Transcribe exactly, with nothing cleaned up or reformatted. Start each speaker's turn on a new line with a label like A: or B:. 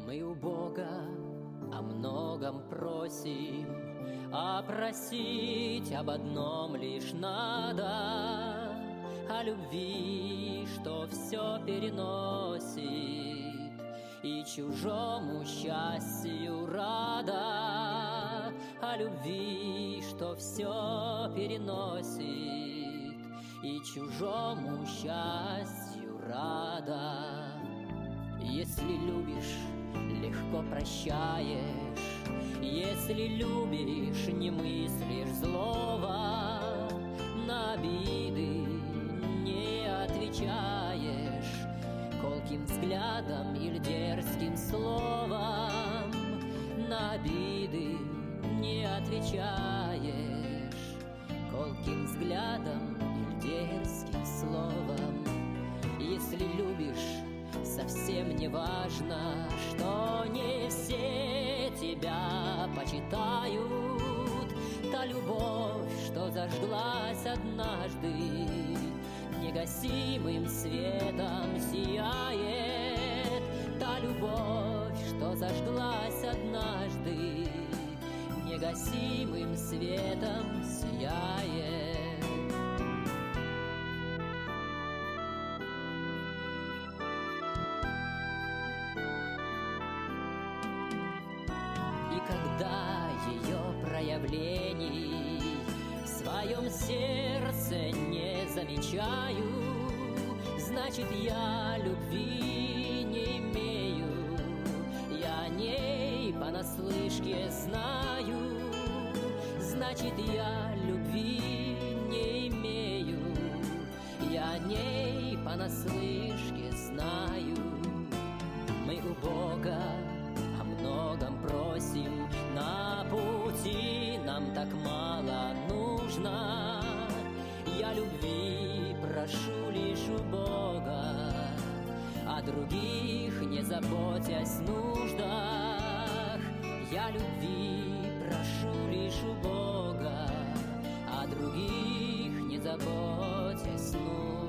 A: Мы у Бога о многом просим, а просить об одном лишь надо, о любви, что все переносит, и чужому счастью рада, о любви, что все переносит, и чужому счастью рада. Если любишь, легко прощаешь, если любишь, не мыслишь злого, на обиды не отвечаешь колким взглядом или дерзким словом, на обиды не отвечаешь колким взглядом или дерзким словом. Если любишь, совсем не важно, что не все тебя почитают. Та любовь, что зажглась однажды, негасимым светом сияет. Та любовь, что зажглась однажды, негасимым светом сияет. Когда ее проявлений в своем сердце не замечаю, значит, я любви не имею, я о ней понаслышке знаю. Значит, я любви не имею, я о ней понаслышке знаю. Мы у Бога о многом просим, на пути нам так мало нужно. Я любви прошу лишь у Бога, о других не заботясь нуждах. Я любви прошу лишь у Бога, о других не заботясь нуждах.